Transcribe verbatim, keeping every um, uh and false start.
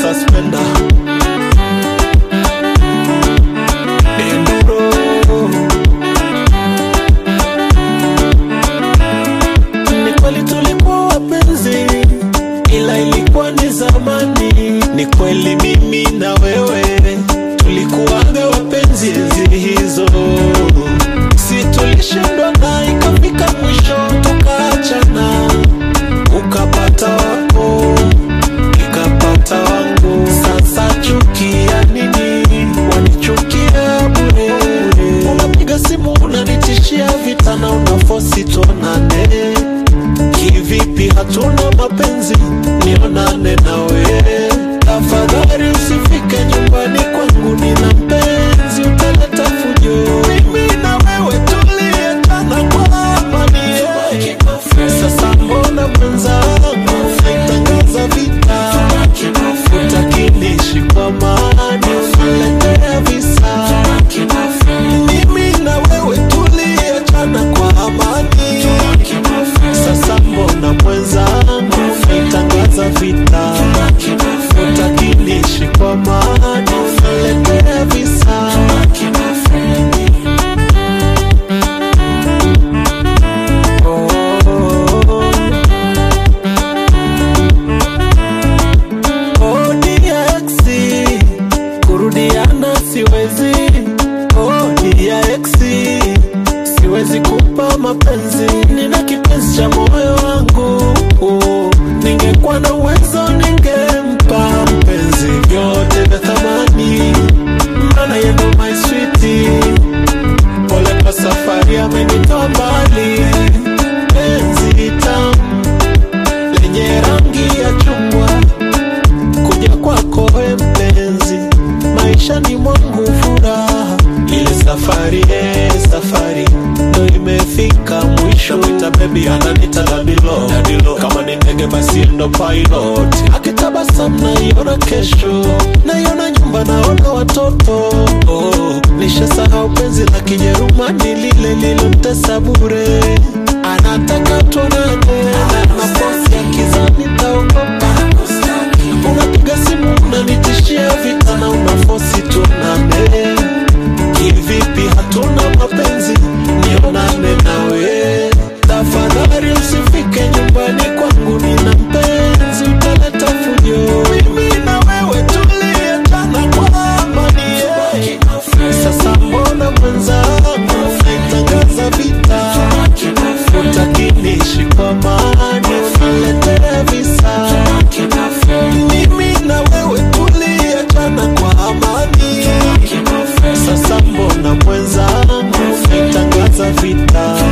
suspender. Enduro. Ni kweli tulikuwa wapenzi, ila ilikuwa ni zamani. Ni kweli mimi na wewe tulikuwaga wapenzi enzi hizo. Si tulishindwa na ikafika mwisho tukaachana. Ukapata wako, nikapata wangu. Sasa chukia nini? Wanichukia bure. Unapiga simu unanitishia vita na unafosi tuonane. Kivipi hatuna mapenzi? Nionane nawe. Tafadhali usifike nyumbani kwangu, nina mpenzi, utaleta fujo. Mimi na wewe tuliachana kwa amani. Sasa mbona mwenzangu unaitangaza vita? Utakinishi kwa amani, unaletea visa. Mimi na wewe tuliachana kwa amani. Sasa mbona mwenzangu unaitangaza vita? Utakinishi kwa amani, unaletea visa. Oh dia exi, kurudiana siwezi. Oh dia exi, siwezi kupa mapenzi. Nina kipenzi cha moyo wangu. Oh, ningekuwa na uwezo ningempa mpenzi vyote vya thamani. Maana yeye ndo my sweetie. Pole kwa safari amenitoa mbali. Penzi tamu lenye rangi ya chungwa, kuja kwako we mpenzi, maisha ni mwangu furaha. Ile safari, eh, safari ndo imefika mwisho. Mwita baby ananita Dadilo, Dadilo. Kama ni ndege basi ndo pilot. Akitabasamu naiona kesho, naiona nyumba, naona watoto. Oh, nishasahau penzi la Kijerumani lile lilomtesa bure. Anataka tuonane, nafosi ya kizani taogopa. Unapiga simu unanitishia vita na unafosi tuonane. Kivipi hatuna mapenzi? Nionane nawe. Tafadhali usifike nyumbani kwangu, nina mpenzi, utaleta fujo. Mimi na wewe tuliachana kwa amani. Sasa mbona mwenzangu unaitangaza vita? Utakinishi kwa amani, unaletea visa. Mimi na wewe tuliachana kwa amani. Sasa mbona mwenzangu unaitangaza vita?